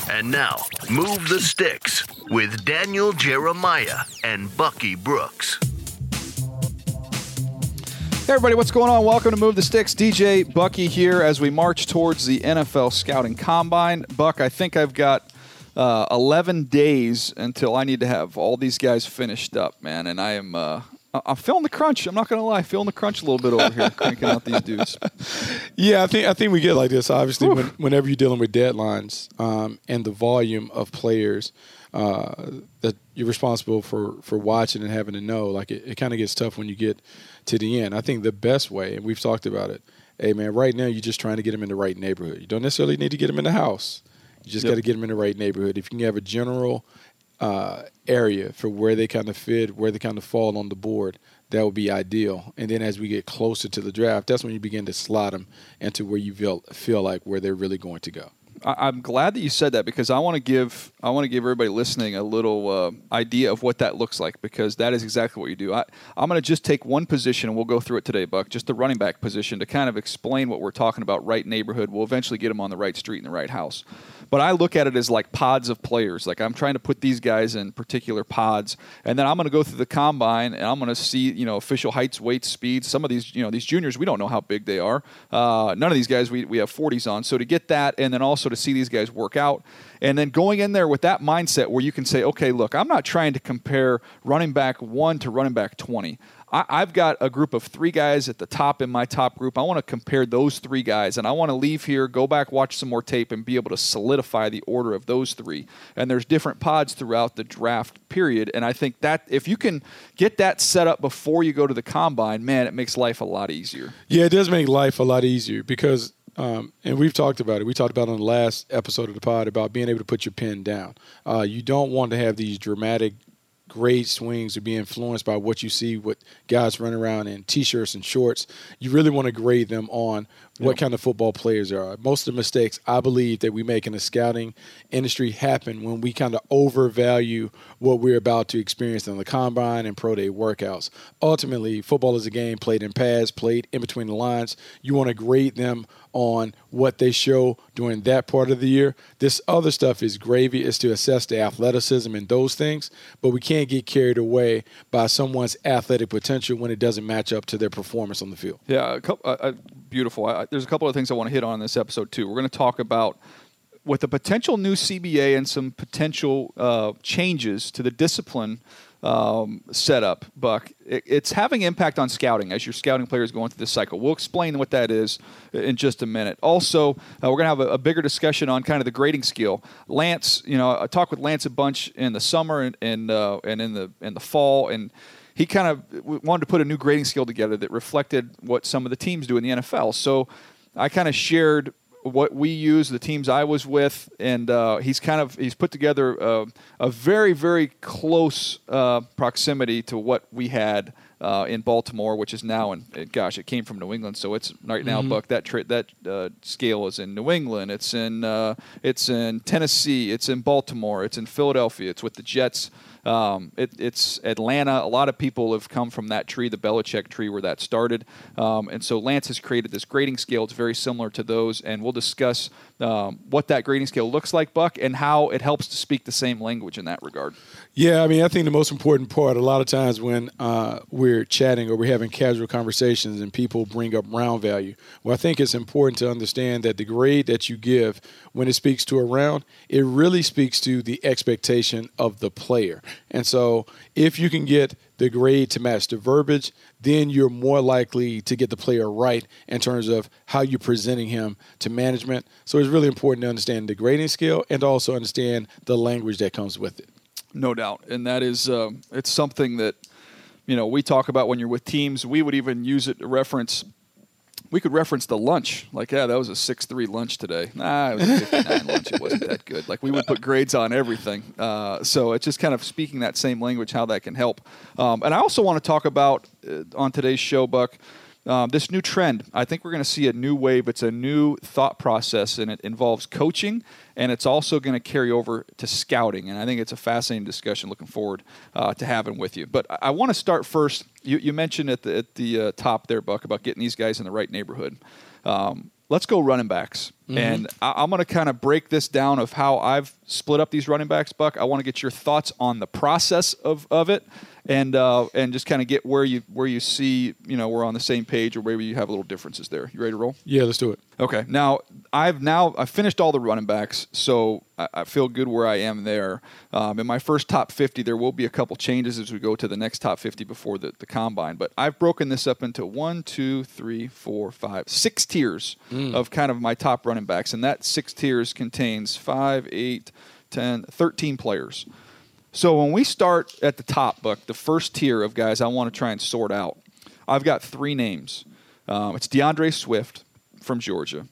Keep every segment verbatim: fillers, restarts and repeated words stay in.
And now, Move the Sticks with Daniel Jeremiah and Bucky Brooks. Hey everybody, what's going on? Welcome to Move the Sticks. D J Bucky here as we march towards the N F L Scouting Combine. Buck, I think I've got uh, eleven days until I need to have all these guys finished up, man. And I am uh, I'm feeling the crunch. I'm not going to lie, feeling the crunch a little bit over here, cranking out these dudes. Yeah, I think I think we get like this. Obviously, when, whenever you're dealing with deadlines um, and the volume of players uh, that you're responsible for, for watching and having to know, like it, it kind of gets tough when you get to the end. I think the best way, and we've talked about it, hey, man, right now you're just trying to get them in the right neighborhood. You don't necessarily need to get them in the house. You just yep. got to get them in the right neighborhood. If you can have a general uh, area for where they kind of fit, where they kind of fall on the board, that would be ideal. And then as we get closer to the draft, that's when you begin to slot them into where you feel, feel like where they're really going to go. I'm glad that you said that because I want to give I want to give everybody listening a little uh, idea of what that looks like because that is exactly what you do. I, I'm going to just take one position and we'll go through it today, Buck, just the running back position to kind of explain what we're talking about, right neighborhood. We'll eventually get them on the right street in the right house. But I look at it as like pods of players. Like I'm trying to put these guys in particular pods, and then I'm going to go through the combine and I'm going to see, you know, official heights, weights, speeds. Some of these, you know, these juniors, we don't know how big they are. Uh, none of these guys we we have forties on. So to get that, and then also to see these guys work out, and then going in there with that mindset where you can say, okay, look, I'm not trying to compare running back one to running back twenty. I, I've got a group of three guys at the top in my top group. I want to compare those three guys, and I want to leave here, go back, watch some more tape, and be able to solidify the order of those three. And there's different pods throughout the draft period, and I think that if you can get that set up before you go to the combine, man, it makes life a lot easier. Yeah, it does make life a lot easier because Um, and we've talked about it. We talked about it on the last episode of the pod about being able to put your pen down. Uh, you don't want to have these dramatic grade swings or be influenced by what you see with guys running around in T-shirts and shorts. You really want to grade them on what yep. kind of football players they are. Most of the mistakes I believe that we make in the scouting industry happen when we kind of overvalue what we're about to experience in the combine and pro day workouts. Ultimately, football is a game played in pads, played in between the lines. You want to grade them on what they show during that part of the year. This other stuff is gravy. It's to assess the athleticism and those things, but we can't get carried away by someone's athletic potential when it doesn't match up to their performance on the field. Yeah, a couple, uh, beautiful. I, there's a couple of things I want to hit on in this episode too. We're going to talk about with a potential new C B A and some potential uh, changes to the discipline Um, setup, Buck. It, it's having impact on scouting as your scouting players going through this cycle. We'll explain what that is in just a minute. Also, uh, we're going to have a, a bigger discussion on kind of the grading scale. Lance, you know, I talked with Lance a bunch in the summer and and, uh, and in the in the fall, and he kind of wanted to put a new grading scale together that reflected what some of the teams do in the N F L. So I kind of shared what we use, the teams I was with, and uh, he's kind of he's put together uh, a very, very close uh, proximity to what we had uh, in Baltimore, which is now in gosh, it came from New England, so it's right now, mm-hmm. Buck. That tra- that uh, scale is in New England. It's in uh, it's in Tennessee. It's in Baltimore. It's in Philadelphia. It's with the Jets. Um, it, it's Atlanta. A lot of people have come from that tree, the Belichick tree, where that started. Um, and so Lance has created this grading scale. It's very similar to those, and we'll discuss um, what that grading scale looks like, Buck, and how it helps to speak the same language in that regard. Yeah, I mean, I think the most important part, a lot of times when uh, we're chatting or we're having casual conversations and people bring up round value, well, I think it's important to understand that the grade that you give when it speaks to a round, it really speaks to the expectation of the player. And so if you can get the grade to match the verbiage, then you're more likely to get the player right in terms of how you're presenting him to management. So it's really important to understand the grading scale and also understand the language that comes with it. No doubt. And that is, uh, it's something that, you know, we talk about when you're with teams. We would even use it to reference We could reference the lunch. Like, yeah, that was a six three lunch today. Nah, it was a fifty-nine lunch. It wasn't that good. Like, we would put grades on everything. Uh, so it's just kind of speaking that same language, how that can help. Um, and I also want to talk about, uh, on today's show, Buck, um, this new trend. I think we're going to see a new wave. It's a new thought process, and it involves coaching, and it's also going to carry over to scouting. And I think it's a fascinating discussion. Looking forward uh, to having with you. But I, I want to start first. You, you mentioned at the at the uh, top there, Buck, about getting these guys in the right neighborhood. Um, let's go running backs. Mm-hmm. And I, I'm going to kind of break this down of how I've split up these running backs, Buck. I want to get your thoughts on the process of, of it. And uh, and just kind of get where you where you see, you know, we're on the same page or maybe you have little differences there. You ready to roll? Yeah, let's do it. Okay. Now, I've now I've finished all the running backs, so I, I feel good where I am there. Um, in my first top fifty, there will be a couple changes as we go to the next top fifty before the, the combine. But I've broken this up into one, two, three, four, five, six tiers mm. of kind of my top running backs. And that six tiers contains five, eight, ten, thirteen players. So when we start at the top, Buck, the first tier of guys I want to try and sort out, I've got three names. Um, it's DeAndre Swift from Georgia.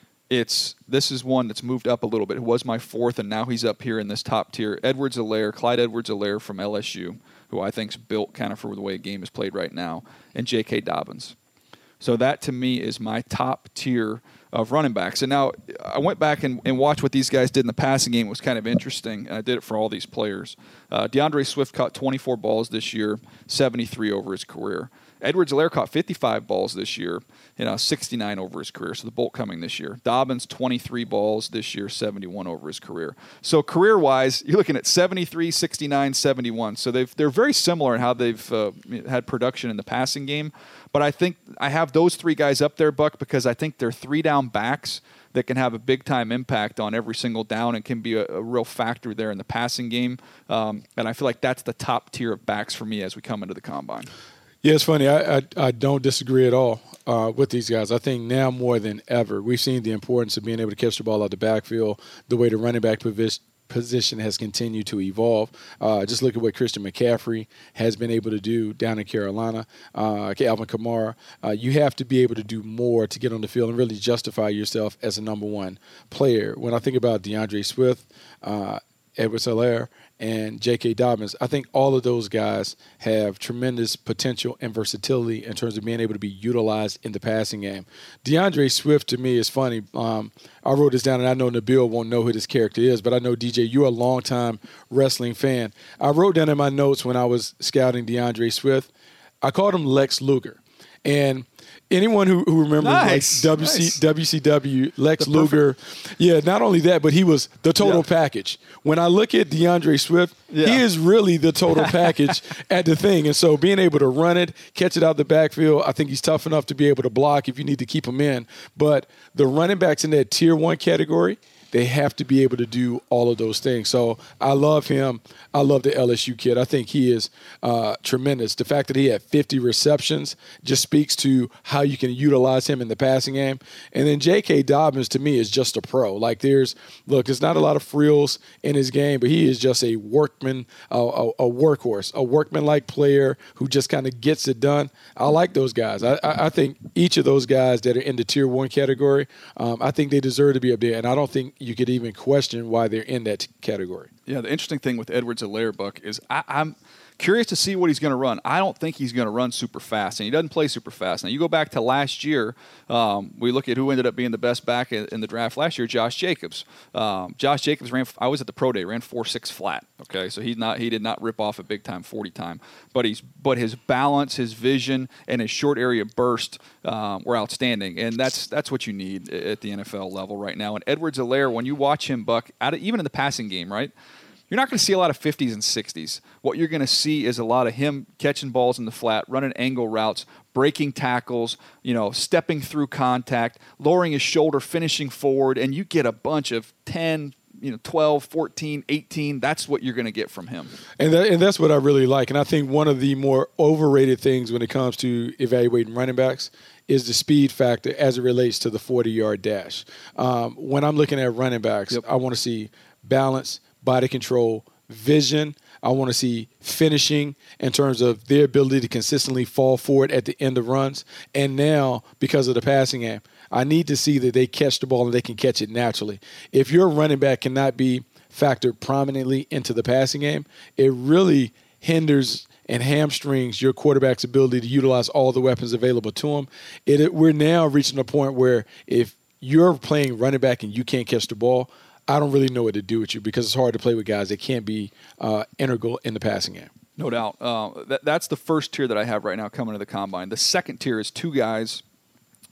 It's this is one that's moved up a little bit. It was my fourth, and now he's up here in this top tier. Edwards-Helaire, Clyde Edwards-Helaire from L S U, who I think's built kind of for the way a game is played right now, and J K. Dobbins. So that, to me, is my top tier of running backs. And now I went back and, and watched what these guys did in the passing game. It was kind of interesting, and I did it for all these players. Uh, DeAndre Swift caught twenty-four balls this year, seventy-three over his career. Edwards-Helaire caught fifty-five balls this year, you know, sixty-nine over his career, so the bolt coming this year. Dobbins, twenty-three balls this year, seventy-one over his career. So career-wise, you're looking at seventy-three, sixty-nine, seventy-one. So they've, they're very similar in how they've uh, had production in the passing game. But I think I have those three guys up there, Buck, because I think they're three-down backs that can have a big-time impact on every single down and can be a, a real factor there in the passing game. Um, and I feel like that's the top tier of backs for me as we come into the combine. Yeah, it's funny. I I, I don't disagree at all uh, with these guys. I think now more than ever, we've seen the importance of being able to catch the ball out the backfield, the way the running back position position has continued to evolve. Uh, just look at what Christian McCaffrey has been able to do down in Carolina. Uh, Alvin Kamara. Uh, you have to be able to do more to get on the field and really justify yourself as a number one player. When I think about DeAndre Swift, uh, Edwards-Helaire, and J K. Dobbins, I think all of those guys have tremendous potential and versatility in terms of being able to be utilized in the passing game. DeAndre Swift, to me, is funny. Um, I wrote this down, and I know Nabil won't know who this character is, but I know, D J, you're a longtime wrestling fan. I wrote down in my notes when I was scouting DeAndre Swift, I called him Lex Luger. And anyone who, who remembers nice. like W C, nice. W C W, Lex Luger, yeah, not only that, but he was the total yeah. package. When I look at DeAndre Swift, yeah. he is really the total package at the thing. And so being able to run it, catch it out the backfield, I think he's tough enough to be able to block if you need to keep him in. But the running backs in that tier one category, they have to be able to do all of those things. So I love him. I love the L S U kid. I think he is uh, tremendous. The fact that he had fifty receptions just speaks to how you can utilize him in the passing game. And then J K. Dobbins, to me, is just a pro. Like there's, look, there's not a lot of frills in his game, but he is just a workman, a, a, a workhorse, a workman-like player who just kind of gets it done. I like those guys. I, I, I think each of those guys that are in the tier one category, um, I think they deserve to be up there. And I don't think you could even question why they're in that category. Yeah, the interesting thing with Edwards-Helaire, Buck, is I, I'm curious to see what he's going to run. I don't think he's going to run super fast, and he doesn't play super fast. Now, you go back to last year, um, we look at who ended up being the best back in, in the draft last year, Josh Jacobs. Um, Josh Jacobs ran, I was at the pro day, ran four six flat, okay? So he's not, he did not rip off a big-time forty time. But he's, but his balance, his vision, and his short area burst um, were outstanding, and that's that's what you need at the N F L level right now. And Edwards-Helaire, when you watch him, Buck, out of, even in the passing game, right, you're not going to see a lot of fifties and sixties. What you're going to see is a lot of him catching balls in the flat, running angle routes, breaking tackles, you know, stepping through contact, lowering his shoulder, finishing forward, and you get a bunch of ten, you know, twelve, fourteen, eighteen. That's what you're going to get from him. And that, and that's what I really like. And I think one of the more overrated things when it comes to evaluating running backs is the speed factor as it relates to the forty-yard dash. Um, when I'm looking at running backs, yep. I want to see balance, body control, vision. I want to see finishing in terms of their ability to consistently fall forward at the end of runs. And now, because of the passing game, I need to see that they catch the ball and they can catch it naturally. If your running back cannot be factored prominently into the passing game, it really hinders and hamstrings your quarterback's ability to utilize all the weapons available to him. It, it, we're now reaching a point where if you're playing running back and you can't catch the ball, I don't really know what to do with you because it's hard to play with guys that can't be uh, integral in the passing game. No doubt. Uh, that, that's the first tier that I have right now coming to the combine. The second tier is two guys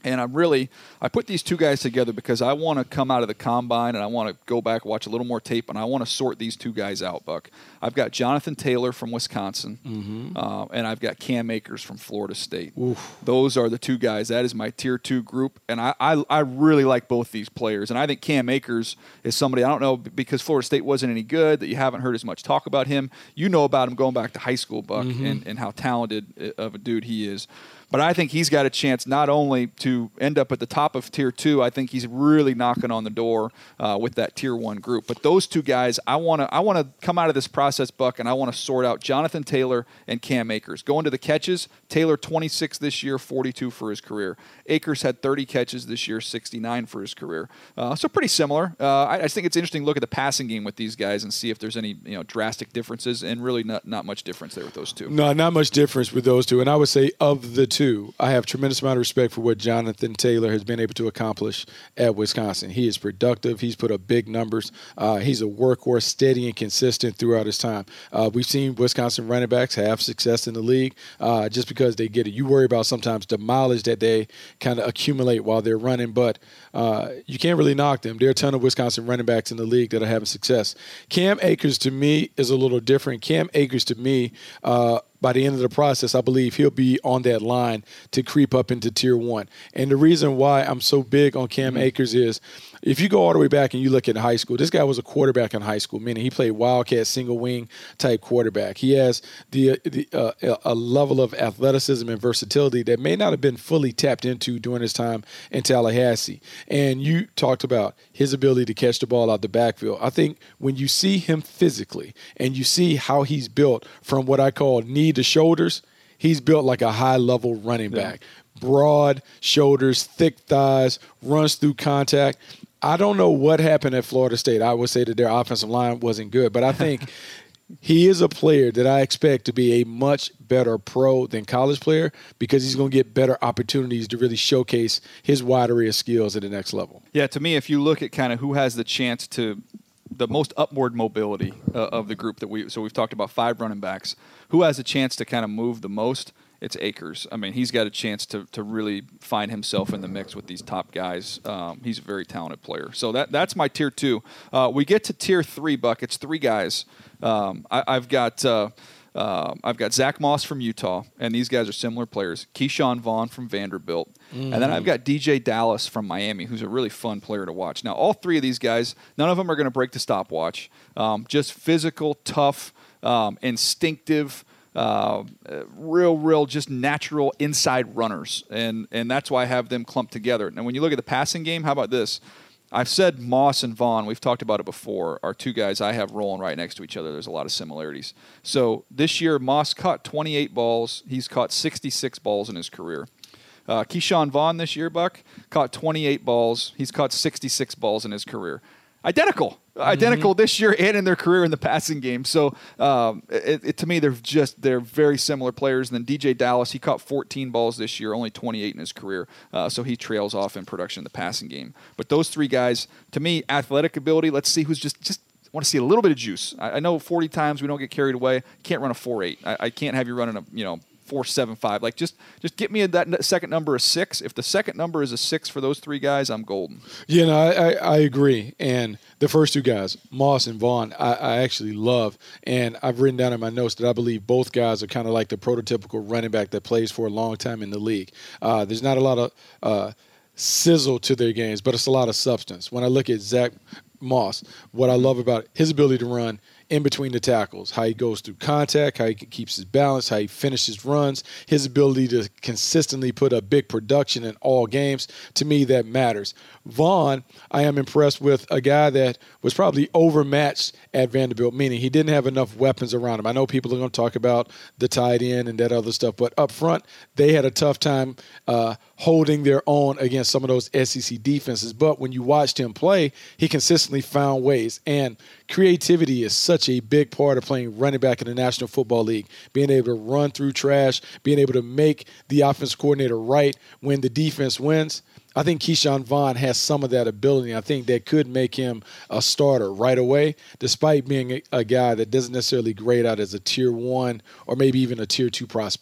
And I'm really, I put these two guys together because I want to come out of the combine and I want to go back and watch a little more tape, and I want to sort these two guys out, Buck. I've got Jonathan Taylor from Wisconsin, mm-hmm. uh, and I've got Cam Akers from Florida State. Oof. Those are the two guys. That is my tier two group, and I, I, I really like both these players. And I think Cam Akers is somebody, I don't know, because Florida State wasn't any good, that you haven't heard as much talk about him. You know about him going back to high school, Buck, mm-hmm. and, and how talented of a dude he is. But I think he's got a chance not only to end up at the top of tier two. I think he's really knocking on the door uh, with that tier one group. But those two guys, I want to I want to come out of this process, Buck, and I want to sort out Jonathan Taylor and Cam Akers. Going to the catches, Taylor twenty-six this year, forty-two for his career. Akers had thirty catches this year, sixty-nine for his career. Uh, so pretty similar. Uh, I, I think it's interesting to look at the passing game with these guys and see if there's any you know drastic differences, and really not, not much difference there with those two. No, not much difference with those two. And I would say of the two, I have tremendous amount of respect for what Jonathan Taylor has been able to accomplish at Wisconsin. He is productive. He's put up big numbers. Uh, he's a workhorse, steady and consistent throughout his time. Uh, we've seen Wisconsin running backs have success in the league uh, just because they get it. You worry about sometimes the mileage that they kind of accumulate while they're running, but uh, you can't really knock them. There are a ton of Wisconsin running backs in the league that are having success. Cam Akers, to me, is a little different. Cam Akers, to me, uh, by the end of the process, I believe he'll be on that line to creep up into tier one. And the reason why I'm so big on Cam mm-hmm. Akers is if you go all the way back and you look at high school, this guy was a quarterback in high school, meaning he played wildcat, single wing type quarterback. He has the, the uh, a level of athleticism and versatility that may not have been fully tapped into during his time in Tallahassee. And you talked about his ability to catch the ball out the backfield. I think when you see him physically and you see how he's built from what I call knee to shoulders, he's built like a high-level running back. Yeah. Broad shoulders, thick thighs, runs through contact. I don't know what happened at Florida State. I would say that their offensive line wasn't good, but I think he is a player that I expect to be a much better pro than college player because he's going to get better opportunities to really showcase his wide array of skills at the next level. Yeah, to me, if you look at kind of who has the chance to the most upward mobility uh, of the group that we so we've talked about five running backs, who has a chance to kind of move the most? It's Akers. I mean, he's got a chance to to really find himself in the mix with these top guys. Um, he's a very talented player. So that that's my tier two. Uh, we get to tier three, Buck. It's three guys. Um, I, I've got uh, uh, I've got Zach Moss from Utah, and these guys are similar players. Keyshawn Vaughn from Vanderbilt. Mm. And then I've got D J Dallas from Miami, who's a really fun player to watch. Now, all three of these guys, none of them are going to break the stopwatch. Um, just physical, tough, um, instinctive, uh, real, real, just natural inside runners. And and that's why I have them clumped together. Now, when you look at the passing game, how about this? I've said Moss and Vaughn, we've talked about it before, are two guys I have rolling right next to each other. There's a lot of similarities. So this year, Moss caught twenty-eight balls. He's caught sixty-six balls in his career. Uh, Keyshawn Vaughn this year, Buck, caught twenty-eight balls. He's caught sixty-six balls in his career. Identical. Mm-hmm. Identical this year and in their career in the passing game. So um, it, it, to me, they're just they're very similar players. And then D J Dallas, he caught fourteen balls this year, only twenty-eight in his career. Uh, so he trails off in production in the passing game. But those three guys, to me, athletic ability, let's see who's just just want to see a little bit of juice. I, I know forty times we don't get carried away. Can't run a four eight. I, I can't have you running a, you know, four seven five. Like just just get me that second number of six. If the second number is a six for those three guys, I'm golden. Yeah, no, I, I, I agree. And the first two guys, Moss and Vaughn, I, I actually love. And I've written down in my notes that I believe both guys are kind of like the prototypical running back that plays for a long time in the league. Uh, there's not a lot of uh, sizzle to their games, but it's a lot of substance. When I look at Zach Moss, what I love about his ability to run in between the tackles, how he goes through contact, how he keeps his balance, how he finishes runs, his ability to consistently put up big production in all games, to me that matters. Vaughn, I am impressed with a guy that was probably overmatched at Vanderbilt, meaning he didn't have enough weapons around him. I know people are going to talk about the tight end and that other stuff, but up front, they had a tough time uh, holding their own against some of those S E C defenses. But when you watched him play, he consistently found ways. And creativity is such a big part of playing running back in the National Football League, being able to run through trash, being able to make the offensive coordinator right when the defense wins. I think Keyshawn Vaughn has some of that ability. I think that could make him a starter right away, despite being a, a guy that doesn't necessarily grade out as a tier one or maybe even a tier two prospect.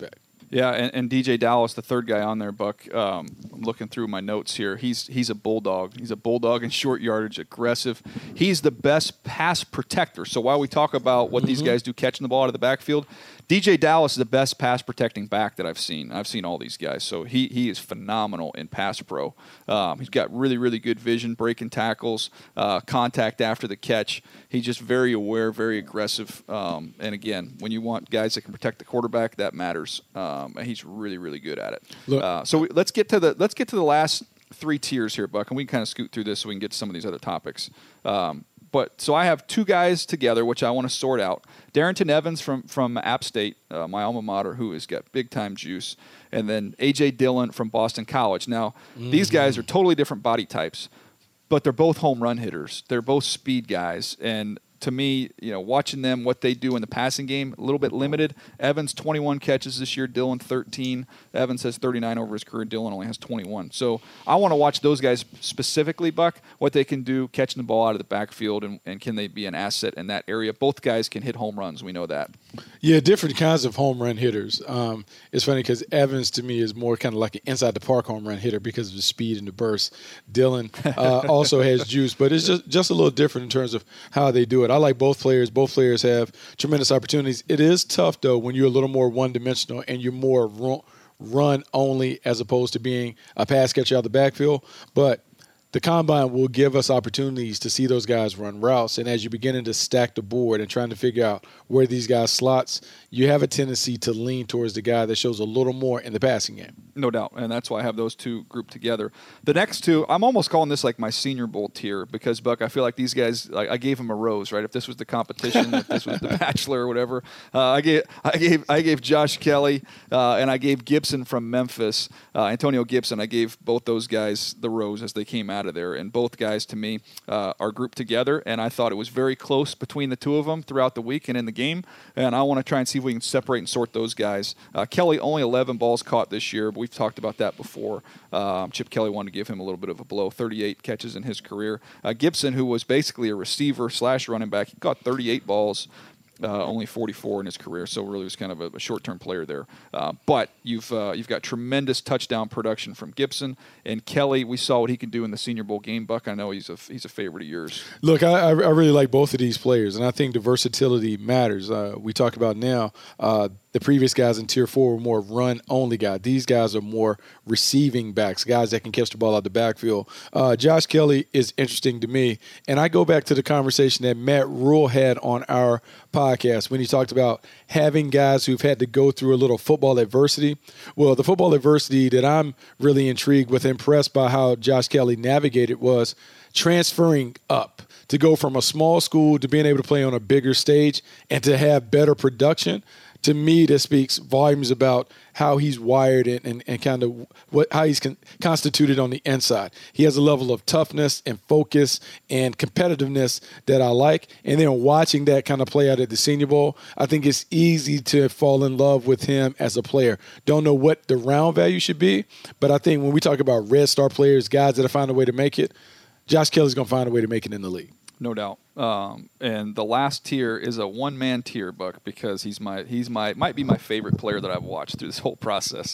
Yeah, and, and D J Dallas, the third guy on there, Buck. Um, I'm looking through my notes here. He's he's a bulldog. He's a bulldog in short yardage, aggressive. He's the best pass protector. So while we talk about what mm-hmm. these guys do catching the ball out of the backfield, D J Dallas is the best pass protecting back that I've seen. I've seen all these guys. So he he is phenomenal in pass pro. Um, he's got really, really good vision, breaking tackles, uh, contact after the catch. He's just very aware, very aggressive. Um, and again, when you want guys that can protect the quarterback, that matters. Um, and he's really, really good at it. Uh, so we, let's get to the let's get to the last three tiers here, Buck, and we can kind of scoot through this so we can get to some of these other topics. Um, but so I have two guys together, which I want to sort out. Darrington Evans from from App State, uh, my alma mater, who has got big time juice, and then A J Dillon from Boston College. Now, mm-hmm. these guys are totally different body types, but they're both home run hitters. They're both speed guys, and to me, you know, watching them, what they do in the passing game, a little bit limited. Evans, twenty-one catches this year. Dillon, thirteen. Evans has thirty-nine over his career. Dillon only has twenty-one. So I want to watch those guys specifically, Buck, what they can do catching the ball out of the backfield, and, and can they be an asset in that area. Both guys can hit home runs. We know that. Yeah, different kinds of home run hitters. Um, it's funny because Evans, to me, is more kind of like an inside-the-park home run hitter because of the speed and the burst. Dillon uh, also has juice, but it's just, just a little different in terms of how they do it. I like both players. Both players have tremendous opportunities. It is tough, though, when you're a little more one-dimensional and you're more run, run only as opposed to being a pass catcher out of the backfield. But the combine will give us opportunities to see those guys run routes. And as you're beginning to stack the board and trying to figure out where these guys slots, you have a tendency to lean towards the guy that shows a little more in the passing game. No doubt. And that's why I have those two grouped together. The next two, I'm almost calling this like my Senior Bowl tier because, Buck, I feel like these guys, like, I gave them a rose, right? If this was the competition, if this was the Bachelor or whatever, uh, I gave I gave I gave Josh Kelly uh, and I gave Gibson from Memphis, uh, Antonio Gibson. I gave both those guys the rose as they came out of there. And both guys, to me, uh, are grouped together. And I thought it was very close between the two of them throughout the week and in the game. And I want to try and see if we can separate and sort those guys. Uh, Kelly, only eleven balls caught this year, but we've talked about that before. Um, Chip Kelly wanted to give him a little bit of a blow. thirty-eight catches in his career. Uh, Gibson, who was basically a receiver slash running back, he caught thirty-eight balls. Uh, only forty-four in his career, so really was kind of a, a short-term player there. Uh, but you've uh, you've got tremendous touchdown production from Gibson and Kelly. We saw what he can do in the Senior Bowl game. Buck, I know he's a he's a favorite of yours. Look, I, I really like both of these players, and I think the versatility matters. Uh, we talk about now. Uh, The previous guys in Tier four were more run-only guys. These guys are more receiving backs, guys that can catch the ball out of the backfield. Uh, Josh Kelly is interesting to me, and I go back to the conversation that Matt Rule had on our podcast when he talked about having guys who've had to go through a little football adversity. Well, the football adversity that I'm really intrigued with, impressed by how Josh Kelly navigated, was transferring up to go from a small school to being able to play on a bigger stage and to have better production. To me, that speaks volumes about how he's wired and, and, and kind of what how he's con- constituted on the inside. He has a level of toughness and focus and competitiveness that I like. And then watching that kind of play out at the Senior Bowl, I think it's easy to fall in love with him as a player. Don't know what the round value should be, but I think when we talk about red star players, guys that have found a way to make it, Josh Kelly's going to find a way to make it in the league. No doubt. Um, and the last tier is a one-man tier, Buck, because he's my he's my might be my favorite player that I've watched through this whole process.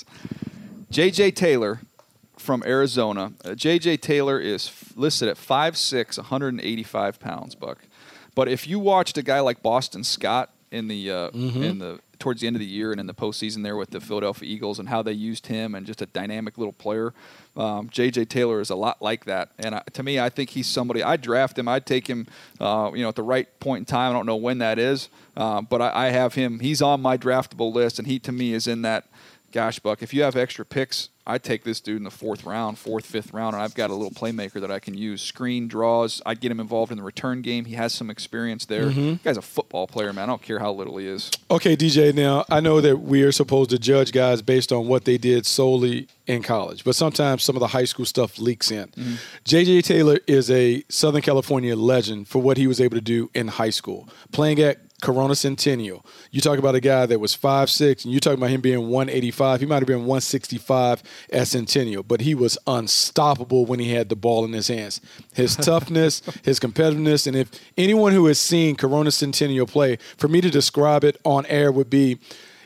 J J Taylor from Arizona. Uh, J J Taylor is f- listed at five six, one hundred eighty-five pounds, Buck. But if you watched a guy like Boston Scott in the uh, mm-hmm. in the towards the end of the year and in the postseason there with the Philadelphia Eagles and how they used him and just a dynamic little player, um, J J Taylor is a lot like that. And I, to me, I think he's somebody, I'd draft him. I'd take him uh, you know, at the right point in time. I don't know when that is, uh, but I, I have him. He's on my draftable list, and he, to me, is in that, gosh, Buck, if you have extra picks, I'd take this dude in the fourth round, fourth, fifth round, and I've got a little playmaker that I can use. Screen, draws. I'd get him involved in the return game. He has some experience there. Mm-hmm. The guy's a football player, man. I don't care how little he is. Okay, D J, now I know that we are supposed to judge guys based on what they did solely in college, but sometimes some of the high school stuff leaks in. Mm-hmm. J J Taylor is a Southern California legend for what he was able to do in high school, playing at Corona Centennial. You talk about a guy that was five six, and you talk about him being one eighty-five. He might have been one sixty-five at Centennial, but he was unstoppable when he had the ball in his hands. His toughness, his competitiveness, and if anyone who has seen Corona Centennial play, for me to describe it on air would be,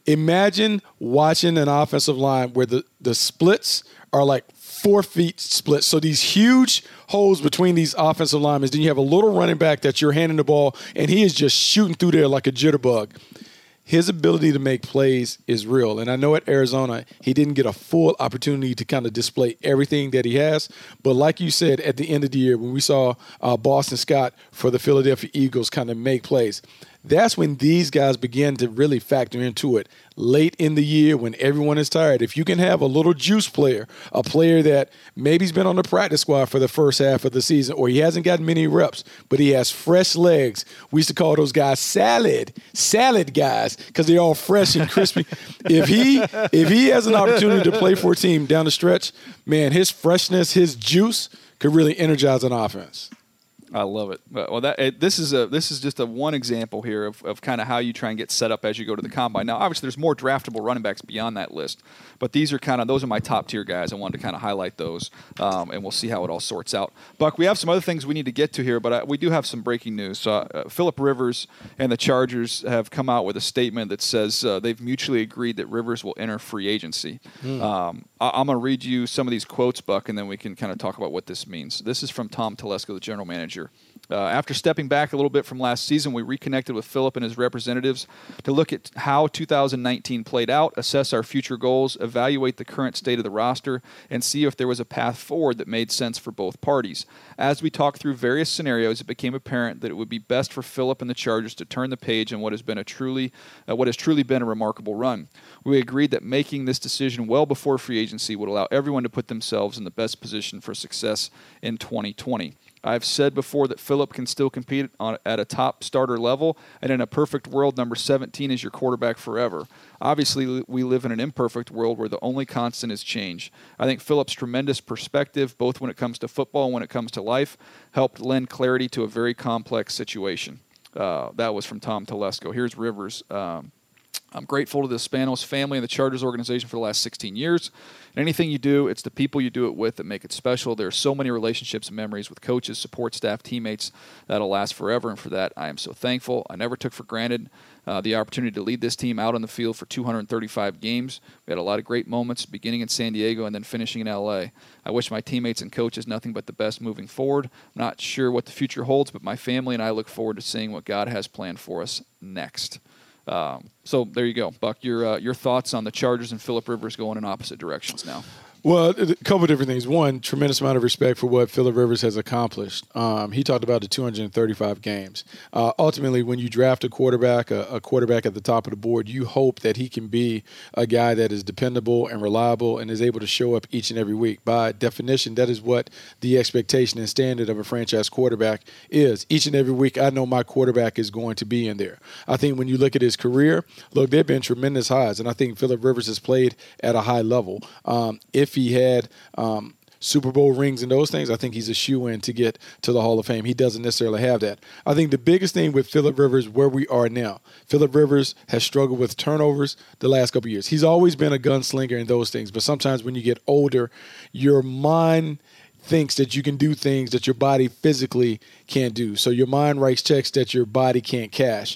Imagine watching an offensive line where the, the splits are like four feet split. So these huge holes between these offensive linemen. Then you have a little running back that you're handing the ball, and he is just shooting through there like a jitterbug. His ability to make plays is real. And I know at Arizona, he didn't get a full opportunity to kind of display everything that he has. But like you said, at the end of the year, when we saw uh, Boston Scott for the Philadelphia Eagles kind of make plays, that's when these guys begin to really factor into it. Late in the year when everyone is tired, if you can have a little juice player, a player that maybe he's been on the practice squad for the first half of the season, or he hasn't gotten many reps, but he has fresh legs. We used to call those guys salad, salad guys, because they're all fresh and crispy. if he if he has an opportunity to play for a team down the stretch, man, his freshness, his juice could really energize an offense. I love it. Well, that it, this is a this is just a one example here of, of kind of how you try and get set up as you go to the combine. Now, obviously, there's more draftable running backs beyond that list, but these are kind of those are my top tier guys. I wanted to kind of highlight those, um, and we'll see how it all sorts out. Buck, we have some other things we need to get to here, but I, we do have some breaking news. So, uh, Phillip Rivers and the Chargers have come out with a statement that says uh, they've mutually agreed that Rivers will enter free agency. Mm. Um, I, I'm going to read you some of these quotes, Buck, and then we can kind of talk about what this means. This is from Tom Telesco, the general manager. Uh, after stepping back a little bit from last season, we reconnected with Phillip and his representatives to look at how two thousand nineteen played out, assess our future goals, evaluate the current state of the roster, and see if there was a path forward that made sense for both parties. As we talked through various scenarios, it became apparent that it would be best for Phillip and the Chargers to turn the page on what has been a truly, uh, what has truly been a remarkable run. We agreed that making this decision well before free agency would allow everyone to put themselves in the best position for success in twenty twenty. I've said before that Phillip can still compete on, at a top starter level, and in a perfect world, number seventeen is your quarterback forever. Obviously, we live in an imperfect world where the only constant is change. I think Phillip's tremendous perspective, both when it comes to football and when it comes to life, helped lend clarity to a very complex situation. Uh, that was from Tom Telesco. Here's Rivers. Um, I'm grateful to the Spanos family and the Chargers organization for the last sixteen years. And anything you do, it's the people you do it with that make it special. There are so many relationships and memories with coaches, support staff, teammates that'll last forever, and for that, I am so thankful. I never took for granted uh, the opportunity to lead this team out on the field for two hundred thirty-five games. We had a lot of great moments, beginning in San Diego and then finishing in L A. I wish my teammates and coaches nothing but the best moving forward. I'm not sure what the future holds, but my family and I look forward to seeing what God has planned for us next. Um, so there you go, Buck. Your uh, your thoughts on the Chargers and Phillip Rivers going in opposite directions now? Well, a couple of different things. One, tremendous amount of respect for what Phillip Rivers has accomplished. Um, he talked about the two hundred thirty-five games. Uh, ultimately, when you draft a quarterback, a, a quarterback at the top of the board, you hope that he can be a guy that is dependable and reliable and is able to show up each and every week. By definition, that is what the expectation and standard of a franchise quarterback is. Each and every week, I know my quarterback is going to be in there. I think when you look at his career, look, there have been tremendous highs, and I think Phillip Rivers has played at a high level. Um, if If he had um, Super Bowl rings and those things, I think he's a shoo-in to get to the Hall of Fame. He doesn't necessarily have that. I think the biggest thing with Phillip Rivers, where we are now, Phillip Rivers has struggled with turnovers the last couple of years. He's always been a gunslinger and those things, but sometimes when you get older, your mind thinks that you can do things that your body physically can't do. So your mind writes checks that your body can't cash.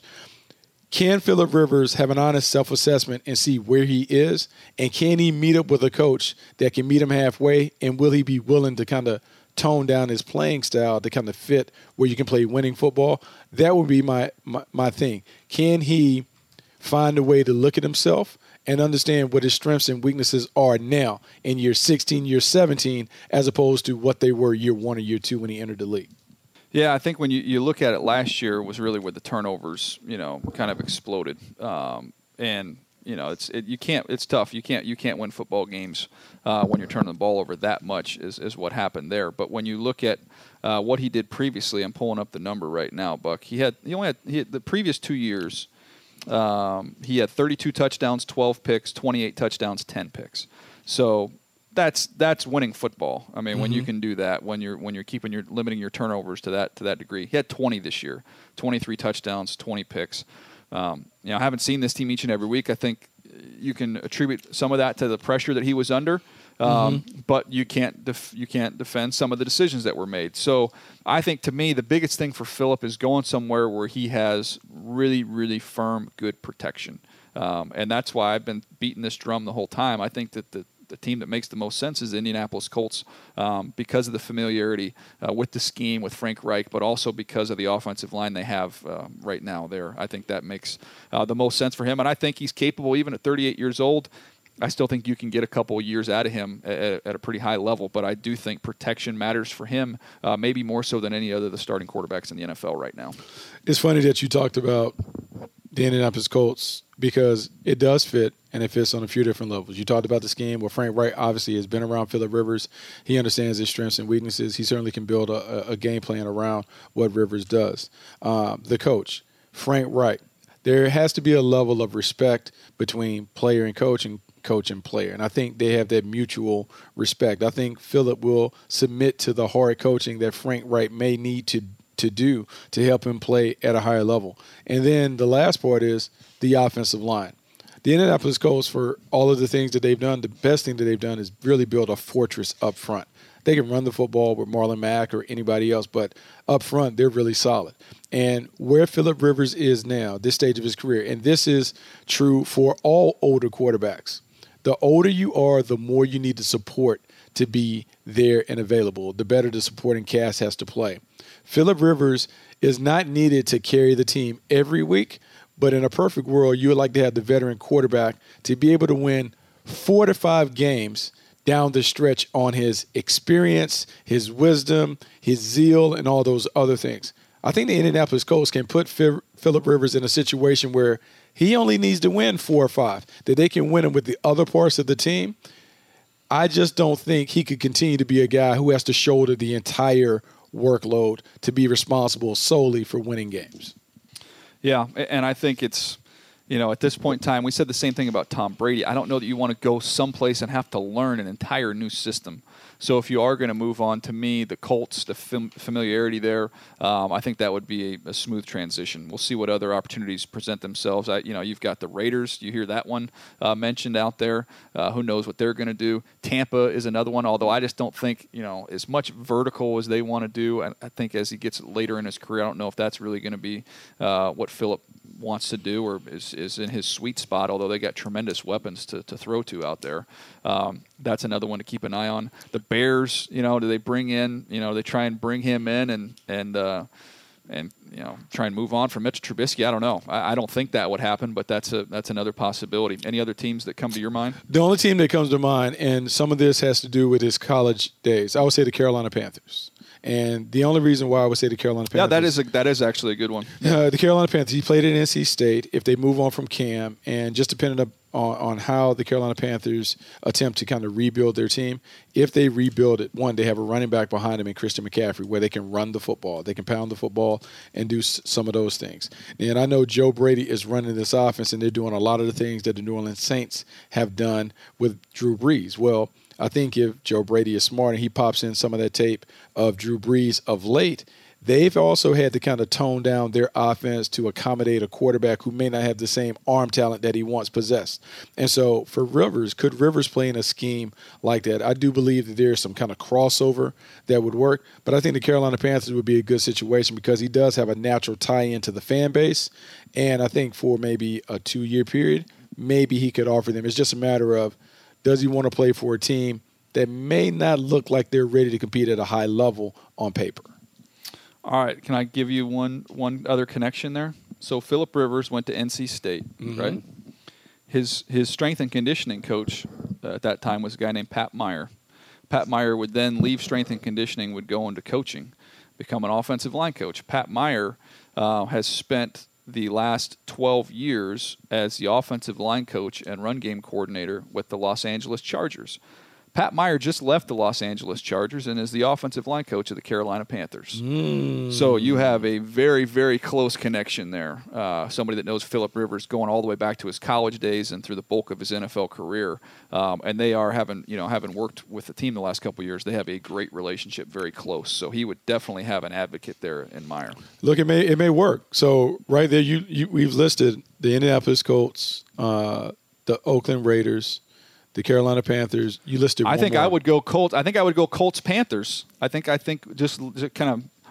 Can Phillip Rivers have an honest self-assessment and see where he is? And can he meet up with a coach that can meet him halfway? And will he be willing to kind of tone down his playing style to kind of fit where you can play winning football? That would be my, my, my thing. Can he find a way to look at himself and understand what his strengths and weaknesses are now in year sixteen, year seventeen, as opposed to what they were year one or year two when he entered the league? Yeah, I think when you, you look at it, last year was really where the turnovers, you know, kind of exploded. Um, and you know, it's it, you can't. It's tough. You can't you can't win football games uh, when you're turning the ball over that much. Is is what happened there. But when you look at uh, what he did previously, I'm pulling up the number right now, Buck. He had he only had, he had the previous two years. Um, he had thirty-two touchdowns, twelve picks, twenty-eight touchdowns, ten picks. So. That's that's winning football. I mean, mm-hmm. when you can do that, when you're when you're keeping your limiting your turnovers to that to that degree. He had twenty this year, twenty-three touchdowns, twenty picks. Um, you know, I haven't seen this team each and every week. I think you can attribute some of that to the pressure that he was under, um, mm-hmm. but you can't def- you can't defend some of the decisions that were made. So I think to me the biggest thing for Phillip is going somewhere where he has really really firm good protection. Um, and that's why I've been beating this drum the whole time. I think that the the team that makes the most sense is the Indianapolis Colts um, because of the familiarity uh, with the scheme with Frank Reich, but also because of the offensive line they have uh, right now there. I think that makes uh, the most sense for him, and I think he's capable even at thirty-eight years old. I still think you can get a couple of years out of him at, at a pretty high level, but I do think protection matters for him, uh, maybe more so than any other of the starting quarterbacks in the N F L right now. It's funny that you talked about the Indianapolis Colts because it does fit, and it fits on a few different levels. You talked about the scheme where Frank Reich obviously has been around Phillip Rivers. He understands his strengths and weaknesses. He certainly can build a, a game plan around what Rivers does. Um, the coach, Frank Reich, there has to be a level of respect between player and coach and coach and player. And I think they have that mutual respect. I think Phillip will submit to the hard coaching that Frank Reich may need to to do to help him play at a higher level. And then the last part is the offensive line. The Indianapolis Colts, for all of the things that they've done, the best thing that they've done is really build a fortress up front. They can run the football with Marlon Mack or anybody else, but up front, they're really solid. And where Phillip Rivers is now, this stage of his career, and this is true for all older quarterbacks, the older you are, the more you need to support to be there and available, the better the supporting cast has to play. Phillip Rivers is not needed to carry the team every week, but in a perfect world, you would like to have the veteran quarterback to be able to win four to five games down the stretch on his experience, his wisdom, his zeal, and all those other things. I think the Indianapolis Colts can put Phillip Rivers in a situation where he only needs to win four or five, that they can win him with the other parts of the team. I just don't think he could continue to be a guy who has to shoulder the entire workload to be responsible solely for winning games. Yeah, and I think it's, you know, at this point in time, we said the same thing about Tom Brady. I don't know that you want to go someplace and have to learn an entire new system. So if you are going to move on, to me, the Colts, the fam- familiarity there, um, I think that would be a, a smooth transition. We'll see what other opportunities present themselves. I, you know, you've got the Raiders. You hear that one uh, mentioned out there. Uh, who knows what they're going to do? Tampa is another one, although I just don't think, you know, as much vertical as they want to do. I, I think as he gets later in his career, I don't know if that's really going to be uh, what Phillip wants to do or is, is in his sweet spot, although they got tremendous weapons to, to throw to out there. Um, that's another one to keep an eye on. The Bears, you know, do they bring in, you know, they try and bring him in and, and, uh, and you know, try and move on from Mitch Trubisky? I don't know. I, I don't think that would happen, but that's a that's another possibility. Any other teams that come to your mind? The only team that comes to mind, and some of this has to do with his college days, I would say the Carolina Panthers. And the only reason why I would say the Carolina Panthers. Yeah, that is a, that is actually a good one. Uh, the Carolina Panthers, he played at N C State. If they move on from Cam, and just depending on, on how the Carolina Panthers attempt to kind of rebuild their team, if they rebuild it, one, they have a running back behind them in Christian McCaffrey where they can run the football. They can pound the football and do s- some of those things. And I know Joe Brady is running this offense, and they're doing a lot of the things that the New Orleans Saints have done with Drew Brees. Well, I think if Joe Brady is smart and he pops in some of that tape of Drew Brees of late, they've also had to kind of tone down their offense to accommodate a quarterback who may not have the same arm talent that he once possessed. And so for Rivers, could Rivers play in a scheme like that? I do believe that there's some kind of crossover that would work, but I think the Carolina Panthers would be a good situation because he does have a natural tie-in to the fan base. And I think for maybe a two-year period, maybe he could offer them. It's just a matter of, does he want to play for a team that may not look like they're ready to compete at a high level on paper? All right. Can I give you one one other connection there? So Phillip Rivers went to N C State, mm-hmm. right? His his strength and conditioning coach uh, at that time was a guy named Pat Meyer. Pat Meyer would then leave strength and conditioning, would go into coaching, become an offensive line coach. Pat Meyer uh, has spent the last twelve years as the offensive line coach and run game coordinator with the Los Angeles Chargers. Pat Meyer just left the Los Angeles Chargers and is the offensive line coach of the Carolina Panthers. Mm. So you have a very, very close connection there. Uh, somebody that knows Phillip Rivers going all the way back to his college days and through the bulk of his N F L career. Um, and they are having, you know, having worked with the team the last couple of years, they have a great relationship, very close. So he would definitely have an advocate there in Meyer. Look, it may it may work. So right there, you, you we've listed the Indianapolis Colts, uh, the Oakland Raiders, the Carolina Panthers. You listed. I one think more. I would go Colts. I think I would go Colts Panthers. I think I think just, just kind of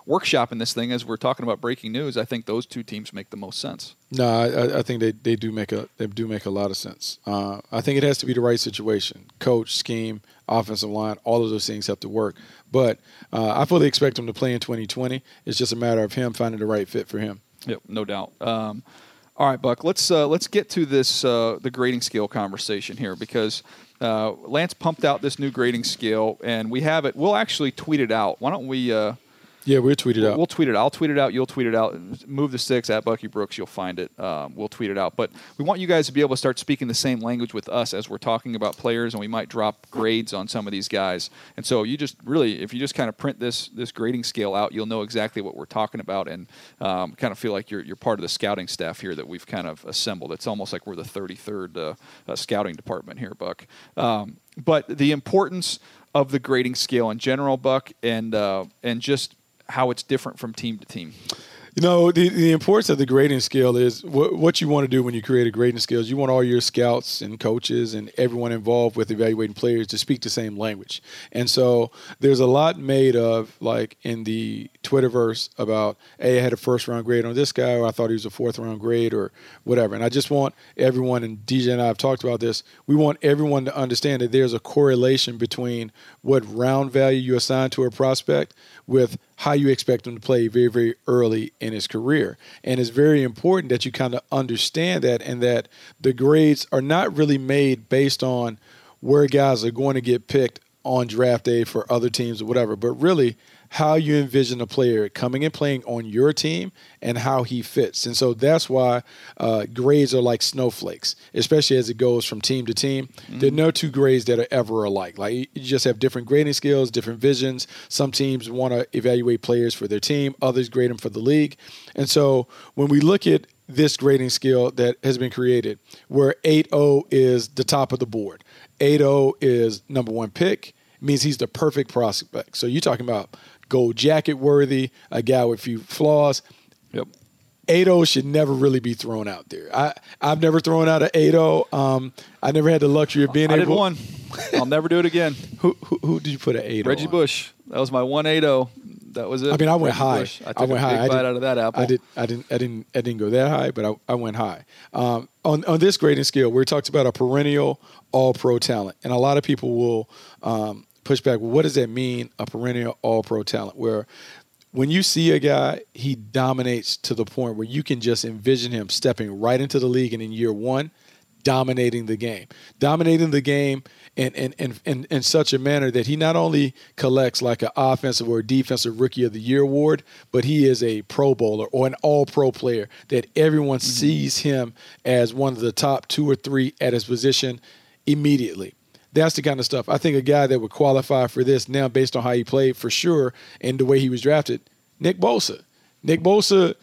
workshopping this thing as we're talking about breaking news, I think those two teams make the most sense. No, I, I think they, they do make a they do make a lot of sense. Uh, I think it has to be the right situation, coach, scheme, offensive line. All of those things have to work. But uh, I fully expect him to play in twenty twenty. It's just a matter of him finding the right fit for him. Yep, no doubt. Um, all right, Buck. Let's uh, let's get to this uh, the grading scale conversation here because uh, Lance pumped out this new grading scale, and we have it. We'll actually tweet it out. Why don't we? Uh, Yeah, we'll tweet it we'll, out. We'll tweet it. I'll tweet it out. You'll tweet it out. Move the sticks at Bucky Brooks. You'll find it. Um, we'll tweet it out. But we want you guys to be able to start speaking the same language with us as we're talking about players, and we might drop grades on some of these guys. And so you just really, if you just kind of print this this grading scale out, you'll know exactly what we're talking about, and um, kind of feel like you're you're part of the scouting staff here that we've kind of assembled. It's almost like we're the thirty-third uh, uh, scouting department here, Buck. Um, but the importance of the grading scale in general, Buck, and uh, and just how it's different from team to team. You know, the, the importance of the grading scale is what, what you want to do when you create a grading scale is you want all your scouts and coaches and everyone involved with evaluating players to speak the same language. And so there's a lot made of, like, in the Twitterverse about, hey, I had a first-round grade on this guy, or I thought he was a fourth-round grade, or whatever. And I just want everyone, and D J and I have talked about this, we want everyone to understand that there's a correlation between what round value you assign to a prospect with how you expect him to play very, very early in his career. And it's very important that you kind of understand that, and that the grades are not really made based on where guys are going to get picked on draft day for other teams or whatever, but really how you envision a player coming and playing on your team and how he fits. And so that's why uh, grades are like snowflakes, especially as it goes from team to team. Mm-hmm. There are no two grades that are ever alike. Like, you just have different grading skills, different visions. Some teams want to evaluate players for their team. Others grade them for the league. And so when we look at this grading scale that has been created, where eight oh is the top of the board, eight oh is number one pick, means he's the perfect prospect. So you're talking about gold jacket worthy, a guy with few flaws. Yep. eight oh should never really be thrown out there. I, I've never thrown out an eight oh. Um, I never had the luxury of being I able. I did one. I'll never do it again. Who, who who did you put an eight oh Reggie on? Bush. That was my one eight oh. That was it. I mean, I went Reggie high. Bush. I took I went a high. big I bite did, out of that apple. I did. I didn't. I didn't. I didn't go that high, but I, I went high. Um, on on this grading scale, we talked about a perennial All-Pro talent, and a lot of people will um, push back. Well, what does that mean? A perennial All-Pro talent, where when you see a guy, he dominates to the point where you can just envision him stepping right into the league and in year one, dominating the game. Dominating the game in, in, in, in, in such a manner that he not only collects like an offensive or defensive rookie of the year award, but he is a Pro Bowler or an all-pro player that everyone mm-hmm. sees him as one of the top two or three at his position immediately. That's the kind of stuff. I think a guy that would qualify for this now based on how he played for sure and the way he was drafted, Nick Bosa. Nick Bosa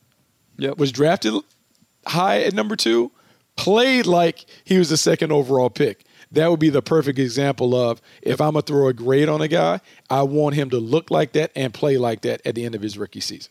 yep. was drafted high at number two, played like he was the second overall pick. That would be the perfect example of if I'm going to throw a grade on a guy, I want him to look like that and play like that at the end of his rookie season.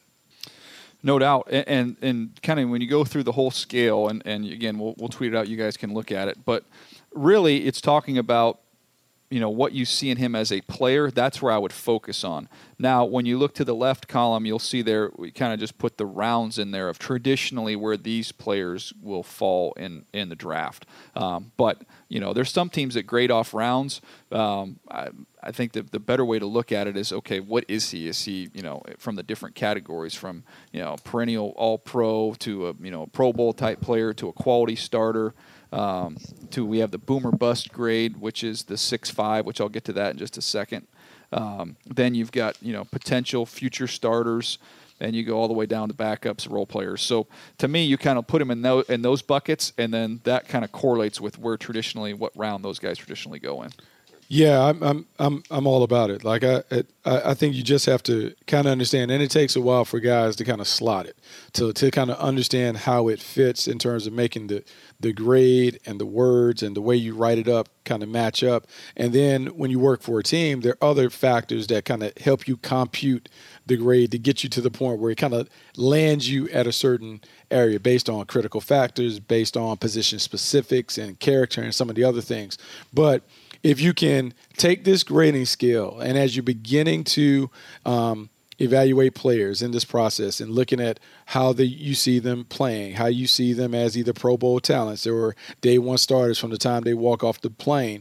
No doubt. And, and, and kind of when you go through the whole scale, and, and again, we'll, we'll tweet it out. You guys can look at it. But really, it's talking about, you know, what you see in him as a player. That's where I would focus on. Now, when you look to the left column, you'll see there we kind of just put the rounds in there of traditionally where these players will fall in, in the draft. Um, but, you know, there's some teams that grade off rounds. Um, I, I think that the better way to look at it is, okay, what is he? Is he, you know, from the different categories from, you know, perennial all-pro to a, you know, Pro Bowl type player to a quality starter. Um, to we have the boomer bust grade, which is the six five, which I'll get to that in just a second. Um, then you've got, you know, potential future starters, and you go all the way down to backups, role players. So to me, you kind of put them in those, in those buckets, and then that kind of correlates with where traditionally, what round those guys traditionally go in. Yeah, I'm I'm I'm I'm all about it. Like I I, I think you just have to kind of understand, and it takes a while for guys to kind of slot it, to to kind of understand how it fits in terms of making the the grade and the words and the way you write it up kind of match up. And then when you work for a team, there are other factors that kind of help you compute the grade to get you to the point where it kind of lands you at a certain area based on critical factors, based on position specifics and character and some of the other things. But if you can take this grading scale and as you're beginning to um, evaluate players in this process and looking at how they, you see them playing, how you see them as either Pro Bowl talents or day one starters from the time they walk off the plane,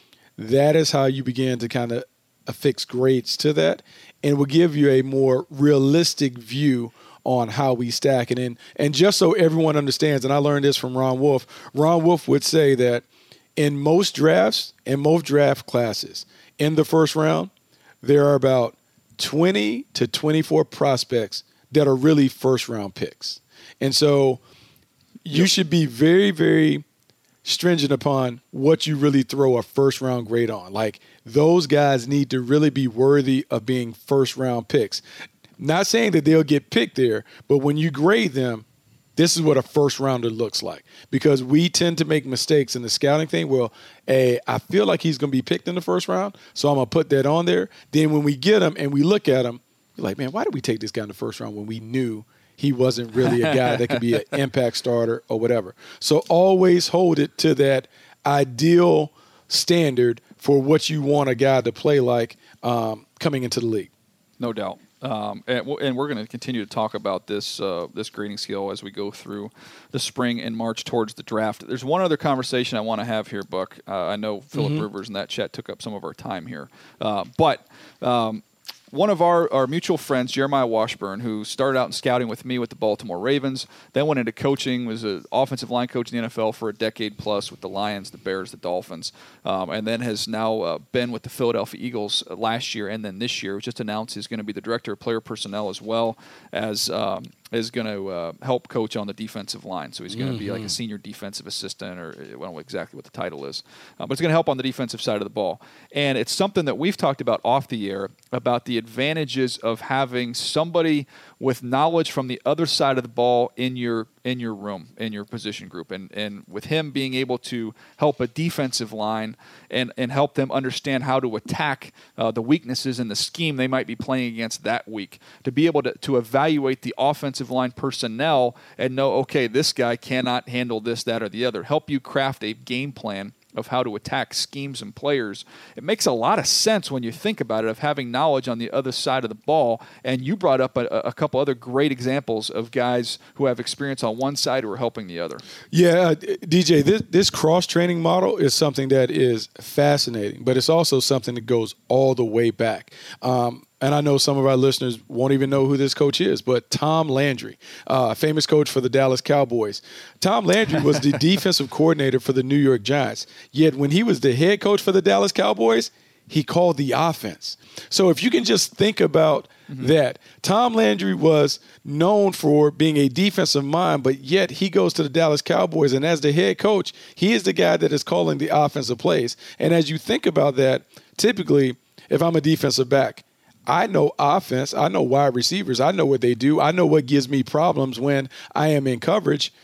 that is how you begin to kind of affix grades to that, and will give you a more realistic view on how we stack it in. And just so everyone understands, and I learned this from Ron Wolf, Ron Wolf would say that in most drafts, in most draft classes, in the first round, there are about twenty to twenty-four prospects that are really first-round picks. And so you yep. should be very, very stringent upon what you really throw a first-round grade on. Like, those guys need to really be worthy of being first-round picks. Not saying that they'll get picked there, but when you grade them, this is what a first-rounder looks like. Because we tend to make mistakes in the scouting thing. Well, hey, I feel like he's going to be picked in the first round, so I'm going to put that on there. Then when we get him and we look at him, you're like, man, why did we take this guy in the first round when we knew he wasn't really a guy that could be an impact starter or whatever? So always hold it to that ideal standard for what you want a guy to play like um, coming into the league. No doubt. Um, and, and we're going to continue to talk about this uh, this grading scale as we go through the spring and march towards the draft. There's one other conversation I want to have here, Buck. Uh, I know Philip mm-hmm. Rivers and that chat took up some of our time here. Uh, but um, one of our, our mutual friends, Jeremiah Washburn, who started out in scouting with me with the Baltimore Ravens, then went into coaching, was an offensive line coach in the N F L for a decade plus with the Lions, the Bears, the Dolphins, um, and then has now uh, been with the Philadelphia Eagles last year and then this year. It was just announced he's going to be the director of player personnel as well as um, is going to uh, help coach on the defensive line. So he's going to mm-hmm. be like a senior defensive assistant, or I don't know exactly what the title is, uh, but it's going to help on the defensive side of the ball. And it's something that we've talked about off the air about the advantages of having somebody with knowledge from the other side of the ball in your in your room, in your position group. And and with him being able to help a defensive line and, and help them understand how to attack uh, the weaknesses in the scheme they might be playing against that week, to be able to, to evaluate the offensive line personnel and know, okay, this guy cannot handle this, that, or the other. Help you craft a game plan of how to attack schemes and players. It makes a lot of sense when you think about it, of having knowledge on the other side of the ball. And you brought up a, a couple other great examples of guys who have experience on one side who are helping the other. Yeah, D J, this, this cross-training model is something that is fascinating, but it's also something that goes all the way back. Um, And I know some of our listeners won't even know who this coach is, but Tom Landry, uh, a famous coach for the Dallas Cowboys. Tom Landry was the defensive coordinator for the New York Giants. Yet when he was the head coach for the Dallas Cowboys, he called the offense. So if you can just think about mm-hmm. that, Tom Landry was known for being a defensive mind, but yet he goes to the Dallas Cowboys, and as the head coach, he is the guy that is calling the offensive plays. And as you think about that, typically, if I'm a defensive back, I know offense. I know wide receivers. I know what they do. I know what gives me problems when I am in coverage.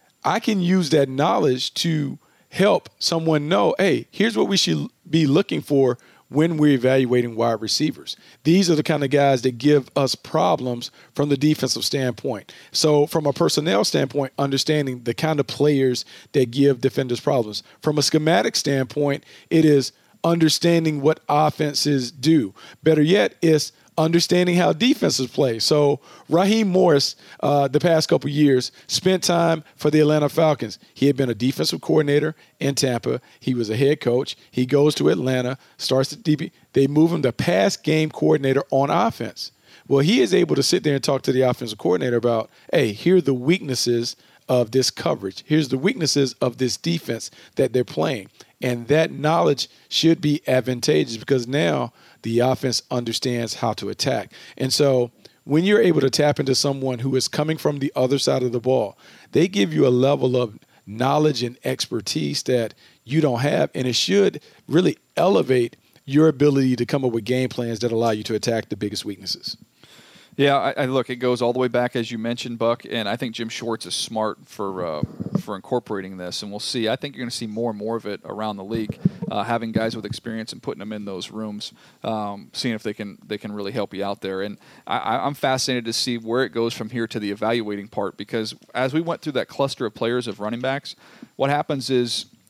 I can use that knowledge to help someone know, hey, here's what we should be looking for when we're evaluating wide receivers. These are the kind of guys that give us problems from the defensive standpoint. So from a personnel standpoint, understanding the kind of players that give defenders problems. From a schematic standpoint, it is understanding what offenses do. Better yet, is understanding how defenses play. So Raheem Morris, uh, the past couple years, spent time for the Atlanta Falcons. He had been a defensive coordinator in Tampa. He was a head coach. He goes to Atlanta, starts at D B. They move him to pass game coordinator on offense. Well, he is able to sit there and talk to the offensive coordinator about, hey, here are the weaknesses of this coverage. Here's the weaknesses of this defense that they're playing. And that knowledge should be advantageous because now the offense understands how to attack. And so when you're able to tap into someone who is coming from the other side of the ball, they give you a level of knowledge and expertise that you don't have, and it should really elevate your ability to come up with game plans that allow you to attack the biggest weaknesses. Yeah, I, I look, it goes all the way back, as you mentioned, Buck, and I think Jim Schwartz is smart for uh, for incorporating this, and we'll see. I think you're going to see more and more of it around the league, uh, having guys with experience and putting them in those rooms, um, seeing if they can they can really help you out there. And I, I'm fascinated to see where it goes from here to the evaluating part, because as we went through that cluster of players of running backs, what happens is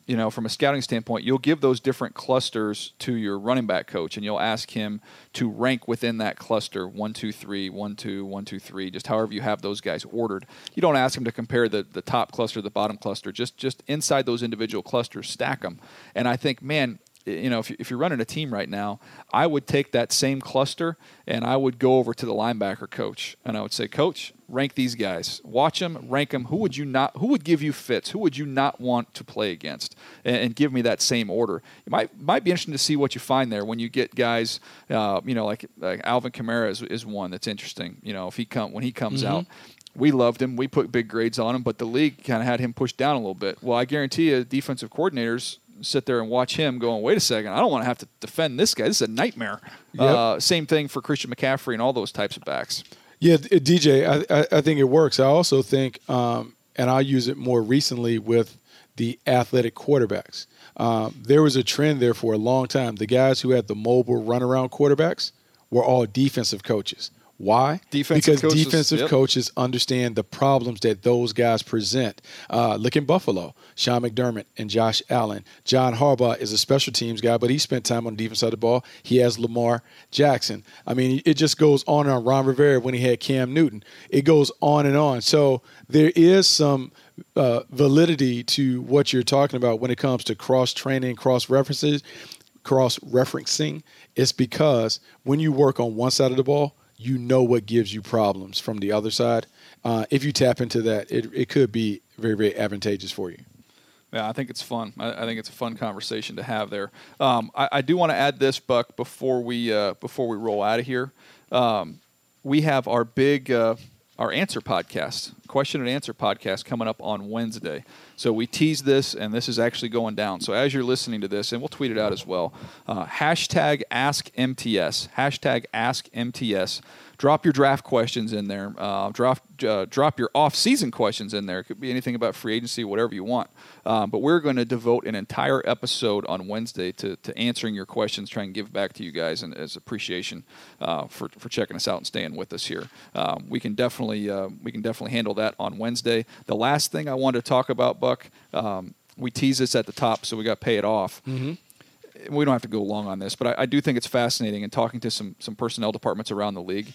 you know, from a scouting standpoint, you'll give those different clusters to your running back coach, and you'll ask him to rank within that cluster one, two, three, one, two, one, two, three, just however you have those guys ordered. You don't ask him to compare the, the top cluster, the bottom cluster. Just just inside those individual clusters, stack them. And I think, man, you know, if, you, if you're running a team right now, I would take that same cluster and I would go over to the linebacker coach and I would say, Coach, rank these guys, watch them, rank them. Who would you not? Who would give you fits? Who would you not want to play against? And, and give me that same order. It might might be interesting to see what you find there when you get guys, uh, you know, like, like Alvin Kamara is, is one that's interesting. You know, if he come when he comes mm-hmm. out. We loved him. We put big grades on him, but the league kind of had him pushed down a little bit. Well, I guarantee you, defensive coordinators sit there and watch him going, wait a second, I don't want to have to defend this guy. This is a nightmare. Yep. Uh, same thing for Christian McCaffrey and all those types of backs. Yeah, D J, I, I, I think it works. I also think, um, and I'll use it more recently with the athletic quarterbacks. Um, there was a trend there for a long time. The guys who had the mobile runaround quarterbacks were all defensive coaches. Why? Defensive because coaches, defensive yep. coaches understand the problems that those guys present. Uh, look in Buffalo, Sean McDermott and Josh Allen. John Harbaugh is a special teams guy, but he spent time on the defense side of the ball. He has Lamar Jackson. I mean, it just goes on and on. Ron Rivera when he had Cam Newton. It goes on and on. So there is some uh, validity to what you're talking about when it comes to cross-training, cross-references, cross-referencing. It's because when you work on one side of the ball, you know what gives you problems from the other side. Uh, if you tap into that, it it could be very, very advantageous for you. Yeah, I think it's fun. I, I think it's a fun conversation to have there. Um, I, I do want to add this, Buck, before we uh, before we roll out of here. Um, we have our big uh, our answer podcast, question and answer podcast, coming up on Wednesday. So we teased this, and this is actually going down. So as you're listening to this, and we'll tweet it out as well, uh, hashtag AskMTS, hashtag AskMTS. Drop your draft questions in there. Uh, drop uh, drop your off-season questions in there. It could be anything about free agency, whatever you want. Um, but we're going to devote an entire episode on Wednesday to, to answering your questions, try and give back to you guys and as appreciation uh, for for checking us out and staying with us here. Um, we can definitely uh, we can definitely handle that on Wednesday. The last thing I wanted to talk about, Buck, um, we tease this at the top, so we got to pay it off. Mm-hmm. We don't have to go long on this, but I, I do think it's fascinating in talking to some some personnel departments around the league.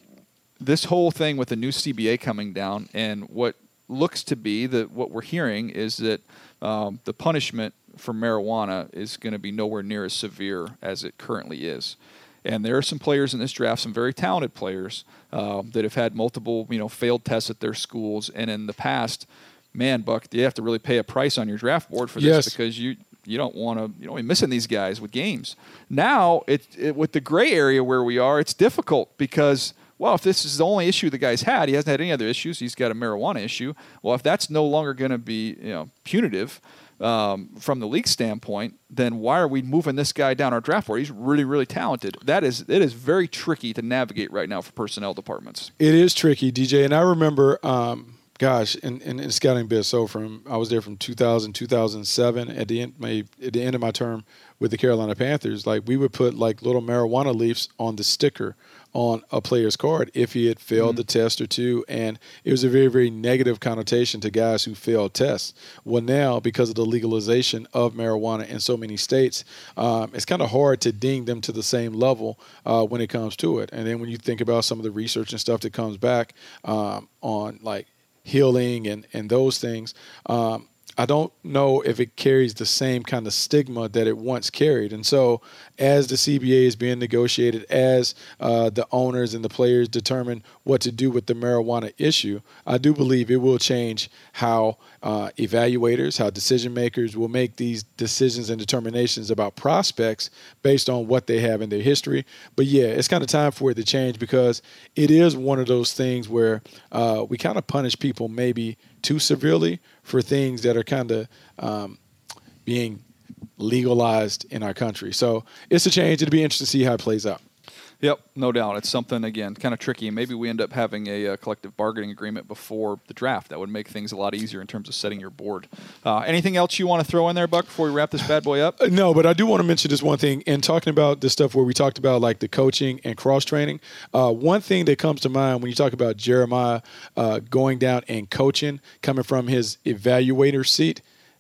This whole thing with the new C B A coming down and what looks to be that what we're hearing is that um, the punishment for marijuana is going to be nowhere near as severe as it currently is. And there are some players in this draft, some very talented players uh, that have had multiple, you know, failed tests at their schools, and in the past, man, Buck, you have to really pay a price on your draft board for this yes. because you. You don't want to, you don't be missing these guys with games. Now, it, it with the gray area where we are, it's difficult because, well, if this is the only issue the guy's had, he hasn't had any other issues. He's got a marijuana issue. Well, if that's no longer going to be, you know, punitive um, from the league standpoint, then why are we moving this guy down our draft board? He's really, really talented. That is, it is very tricky to navigate right now for personnel departments. It is tricky, D J. And I remember. Um Gosh, in, in, in scouting biz, so from I was there from two thousand, two thousand seven at the end my at the end of my term with the Carolina Panthers. Like we would put like little marijuana leaves on the sticker on a player's card if he had failed mm-hmm. the test or two, and it was a very, very negative connotation to guys who failed tests. Well, now because of the legalization of marijuana in so many states, um, it's kind of hard to ding them to the same level uh, when it comes to it. And then when you think about some of the research and stuff that comes back um, on like healing and, and those things, um, I don't know if it carries the same kind of stigma that it once carried. And so as the C B A is being negotiated, as uh, the owners and the players determine what to do with the marijuana issue, I do believe it will change how uh, evaluators, how decision makers will make these decisions and determinations about prospects based on what they have in their history. But yeah, it's kind of time for it to change because it is one of those things where uh, we kind of punish people maybe too severely for things that are kind of um, being legalized in our country. So it's a change. It'll be interesting to see how it plays out. Yep, no doubt. It's something, again, kind of tricky. Maybe we end up having a, a collective bargaining agreement before the draft. That would make things a lot easier in terms of setting your board. Uh, anything else you want to throw in there, Buck, before we wrap this bad boy up? Uh, no, but I do want to mention this one thing. In talking about the stuff where we talked about like the coaching and cross-training, uh, one thing that comes to mind when you talk about Jeremiah uh, going down and coaching, coming from his evaluator seat,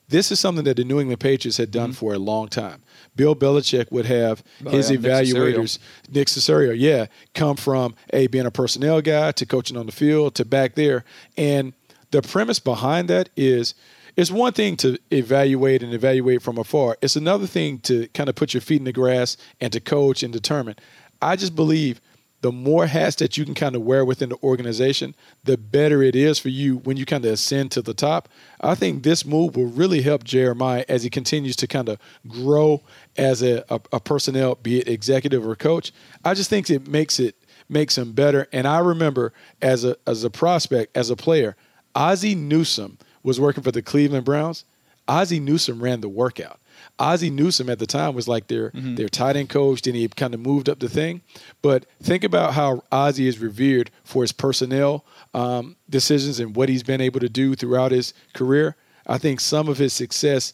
this is something that the New England Patriots had done mm-hmm. for a long time. Bill Belichick would have oh, his yeah, evaluators, Nick Caserio, yeah, come from a being a personnel guy to coaching on the field to back there. And the premise behind that is it's one thing to evaluate and evaluate from afar. It's another thing to kind of put your feet in the grass and to coach and determine. I just believe the more hats that you can kind of wear within the organization, the better it is for you when you kind of ascend to the top. I think this move will really help Jeremiah as he continues to kind of grow as a, a, a personnel, be it executive or coach. I just think it makes it makes him better. And I remember as a as a prospect, as a player, Ozzie Newsome was working for the Cleveland Browns. Ozzie Newsome ran the workout. Ozzie Newsome at the time was like their mm-hmm. their tight end coach, and he kind of moved up the thing. But think about how Ozzie is revered for his personnel um, decisions and what he's been able to do throughout his career. I think some of his success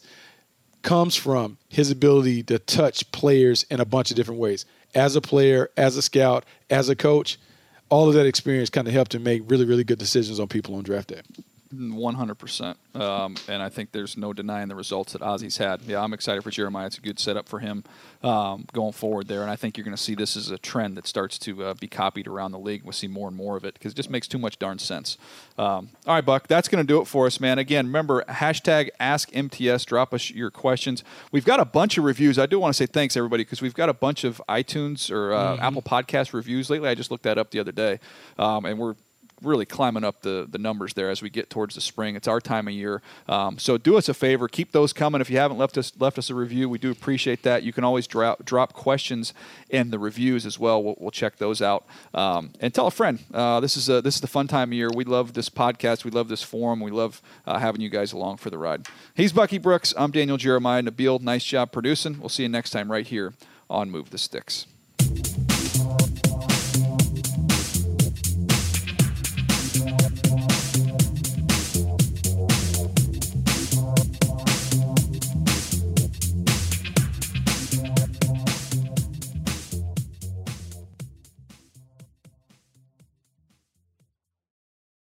comes from his ability to touch players in a bunch of different ways. As a player, as a scout, as a coach, all of that experience kind of helped him make really, really good decisions on people on draft day. one hundred percent. Um, and I think there's no denying the results that Ozzie's had. Yeah, I'm excited for Jeremiah. It's a good setup for him um, going forward there. And I think you're going to see this as a trend that starts to uh, be copied around the league. We'll see more and more of it because it just makes too much darn sense. Um, all right, Buck, that's going to do it for us, man. Again, remember, hashtag AskMTS. Drop us your questions. We've got a bunch of reviews. I do want to say thanks, everybody, because we've got a bunch of iTunes or uh, mm-hmm. Apple Podcast reviews lately. I just looked that up the other day, um, and we're really climbing up the, the numbers there as we get towards the spring. It's our time of year. Um, so do us a favor. Keep those coming. If you haven't left us left us a review, we do appreciate that. You can always drop, drop questions in the reviews as well. We'll, we'll check those out. Um, and tell a friend. Uh, this is a, this is the fun time of year. We love this podcast. We love this forum. We love uh, having you guys along for the ride. He's Bucky Brooks. I'm Daniel Jeremiah. Nabil, nice job producing. We'll see you next time right here on Move the Sticks.